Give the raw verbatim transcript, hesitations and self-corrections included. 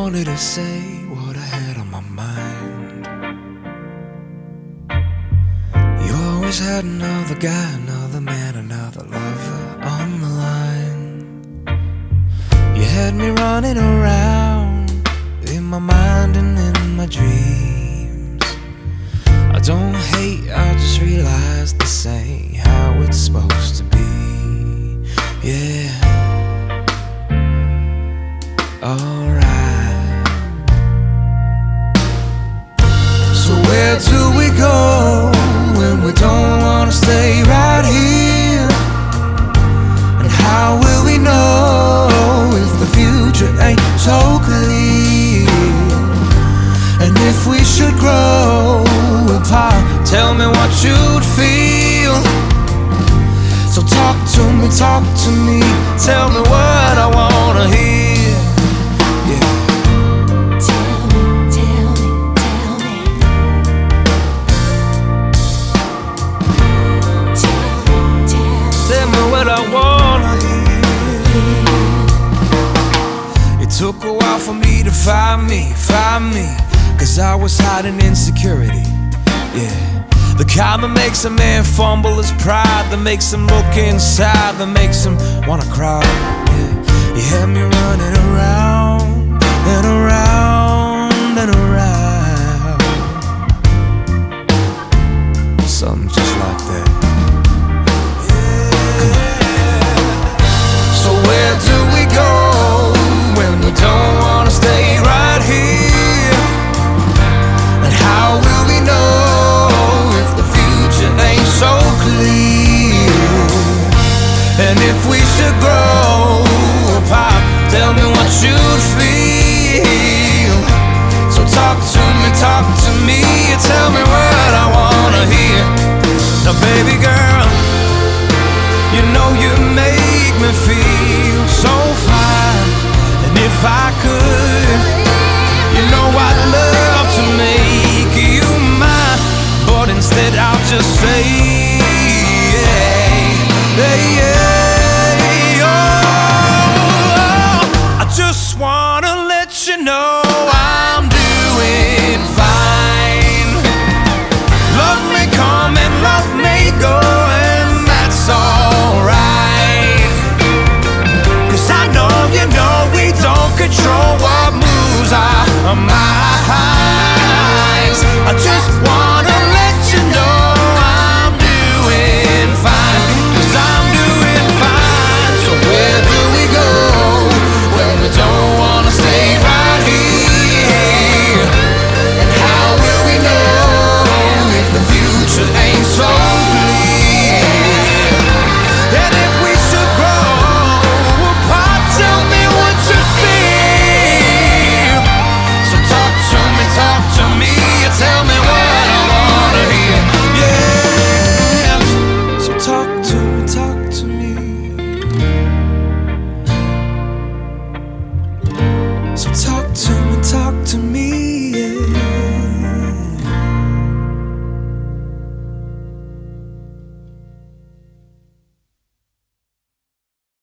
wanted to say what I had on my mind. You always had another guy, another man, another lover on the line. You had me running around in my mind and in my dreams. I don't hate, I just realized this ain't how it's supposed to be. Yeah, alright. So where do we go when we don't wanna stay right here? And how will we know if the future ain't so clear? And if we should grow apart, tell me what you'd feel. So talk to me, talk to me, tell me what I wanna hear. Yeah. Tell me, tell me, tell me. Tell me, tell me. Tell me what I wanna hear. It took a while for me to find me, find me, 'cause I was hiding insecurity. Yeah. The kind that makes a man fumble his pride, that makes him look inside, that makes him wanna cry. Yeah. You had me running around